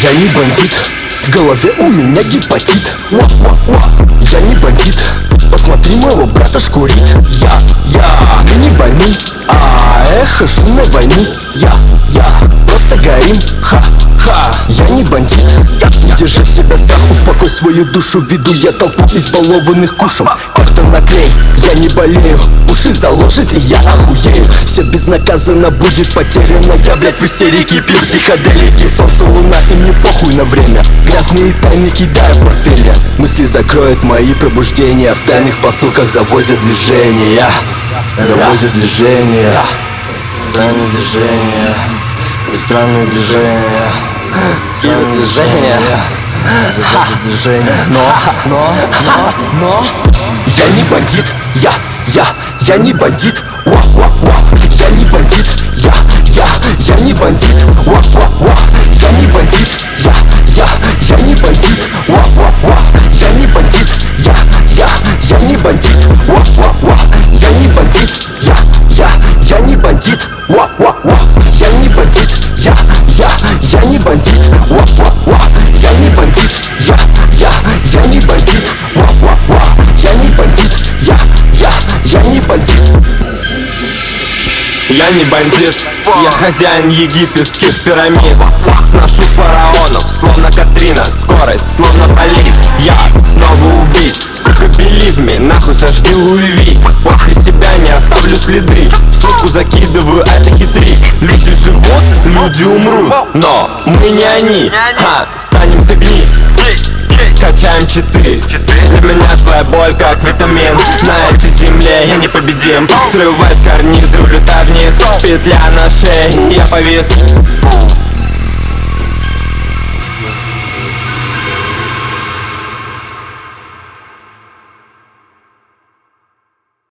Я не бандит, в голове у меня гепатит. Я не бандит, посмотри, моего брата шкурит. Мы не больны, эхо шумной войны. Я просто горим, я не бандит. Не держи в себя страх, успокой свою душу. Веду я толпу избалованных кушем. Как-то наклей, я не болею. Уши заложит и я охуею. Все безнаказанно будет потеряно. Я, блядь, в истерике пью психоделики. Солнце, луна, и мне похуй на время. Грязные тайны кидаю в портфель. Мысли закроют мои пробуждения. В тайных посылках завозят движения. Завозят движения. Странные движения. Странные движения. Странные движения. Завозят движения. Но я не бандит. Я не бандит. Я не бандит. Я не бандит. Я не бандит. Я не бандит. Я не бандит. Я не бандит. Я не бандит. Я не бандит. Я не бандит. Я не бандит. Я не бандит. Я не бандит. Я не бандит. Я не бандит. Я не бандит, я хозяин египетских пирамид. Сношу фараонов, словно Катрина. Скорость, словно болит. Я снова убит, сука, believe me. Нахуй сожги Луи. После себя не оставлю следы. В суку закидываю, это хитрик. Люди живут, люди умрут. Но мы не они, станем загнить. Качаем читы. Для меня твоя боль как витамин. На этой земле я непобедим. Срываюсь с карниза, улетаю вниз. Петля на шее, я повис.